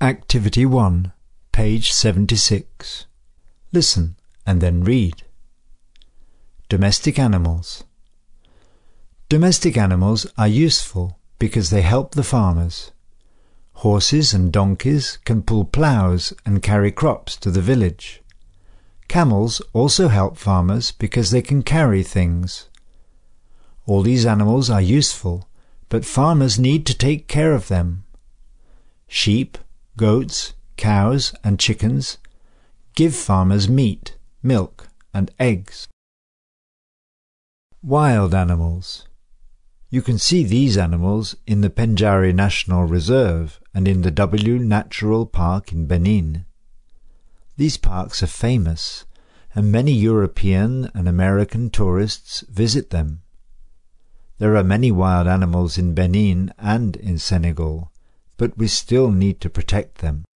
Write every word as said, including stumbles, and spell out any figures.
Activity one, page seventy-six. Listen and then read. Domestic animals. Domestic animals are useful because they help the farmers. Horses and donkeys can pull ploughs and carry crops to the village. Camels also help farmers because they can carry things. All these animals are useful, but farmers need to take care of them. Sheep, goats, cows, and chickens give farmers meat, milk, and eggs. Wild animals. You can see these animals in the Pendjari National Reserve and in the W Natural Park in Benin. These parks are famous, and many European and American tourists visit them. There are many wild animals in Benin and in Senegal, but we still need to protect them.